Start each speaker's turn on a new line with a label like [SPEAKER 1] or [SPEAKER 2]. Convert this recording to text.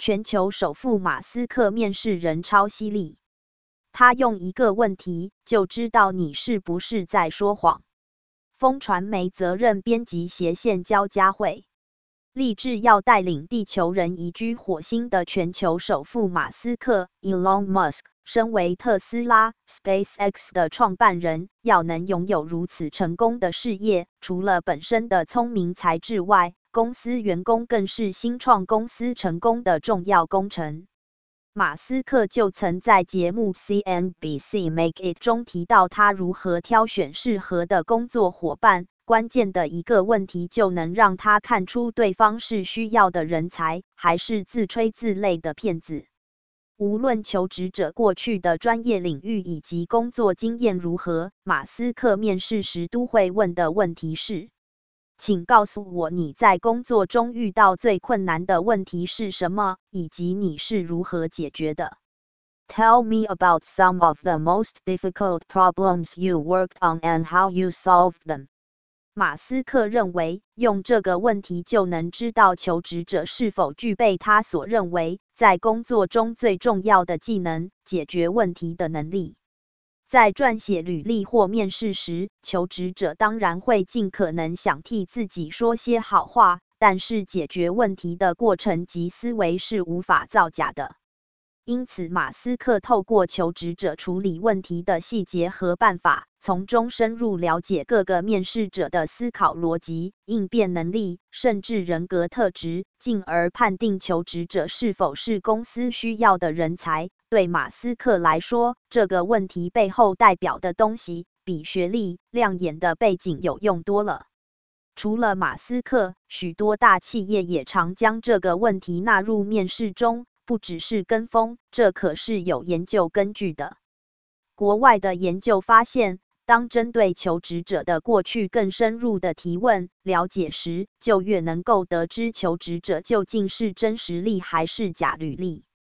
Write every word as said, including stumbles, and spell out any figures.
[SPEAKER 1] 全球首富马斯克面试人超犀利，他用一个问题就知道你是不是在说谎。风传媒责任编辑斜线焦家慧，立志要带领地球人移居火星的全球首富马斯克 Elon Musk， 身为特斯拉 SpaceX 的创办人，要能拥有如此成功的事业，除了本身的聪明才智外，公司员工更是新创公司成功的重要工程。马斯克就曾在节目 C N B C Make It 中提到他如何挑选适合的工作伙伴，关键的一个问题就能让他看出对方是需要的人才，还是自吹自擂的骗子。无论求职者过去的专业领域以及工作经验如何，马斯克面试时都会问的问题是：请告诉我你在工作中遇到最困难的问题是什么，以及你是如何解决的。Tell me about some of the most difficult problems you worked on and how you solved them. 马斯克认为，用这个问题就能知道求职者是否具备他所认为在工作中最重要的技能——解决问题的能力。在撰写履历或面试时，求职者当然会尽可能想替自己说些好话，但是解决问题的过程及思维是无法造假的。因此，马斯克透过求职者处理问题的细节和办法，从中深入了解各个面试者的思考逻辑、应变能力，甚至人格特质，进而判定求职者是否是公司需要的人才。对马斯克来说，这个问题背后代表的东西，比学历、亮眼的背景有用多了。除了马斯克，许多大企业也常将这个问题纳入面试中，不只是跟风，这可是有研究根据的。国外的研究发现，当针对求职者的过去更深入的提问、了解时，就越能够得知求职者究竟是真实力还是假履历。